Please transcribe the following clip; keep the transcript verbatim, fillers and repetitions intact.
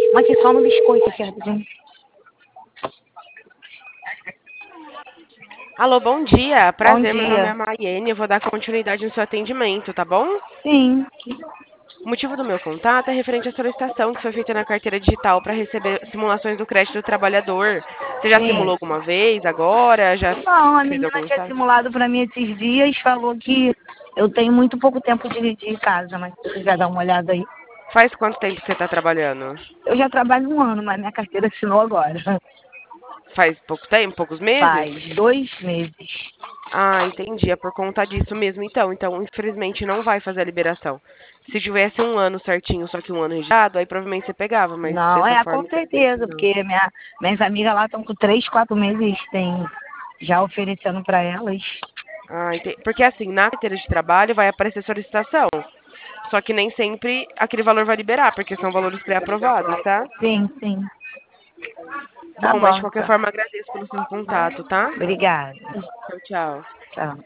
Mas aqui só no biscoito aqui, rapidinho. Alô, bom dia. Bom Prazer, meu nome é dia. Maiene. Eu vou dar continuidade no seu atendimento, tá bom? Sim. O motivo do meu contato é referente à solicitação que foi feita na carteira digital para receber simulações do crédito do trabalhador. Você já Sim. simulou alguma vez? Agora? Já Não, a fez menina algum tinha estágio? simulado pra mim esses dias, falou que eu tenho muito pouco tempo de, de casa, mas se você quiser dar uma olhada aí. Faz quanto tempo que você está trabalhando? Eu já trabalho um ano, mas minha carteira assinou agora. Faz pouco tempo? Poucos meses? Faz dois meses. Ah, entendi. É por conta disso mesmo, então. Então, infelizmente, não vai fazer a liberação. Se tivesse um ano certinho, só que um ano registrado, aí provavelmente você pegava, mas Não, dessa é, com forma, infelizmente, certeza, não. porque minha, minhas amigas lá estão com três, quatro meses, tem já oferecendo para elas. Ah, ente- porque assim, na carteira de trabalho vai aparecer solicitação. Só que nem sempre aquele valor vai liberar, porque são valores pré-aprovados, tá? Sim, sim. Tá Bom, mas de bom, qualquer então. forma agradeço pelo seu contato, tá? Obrigada. Tchau, tchau. Tchau.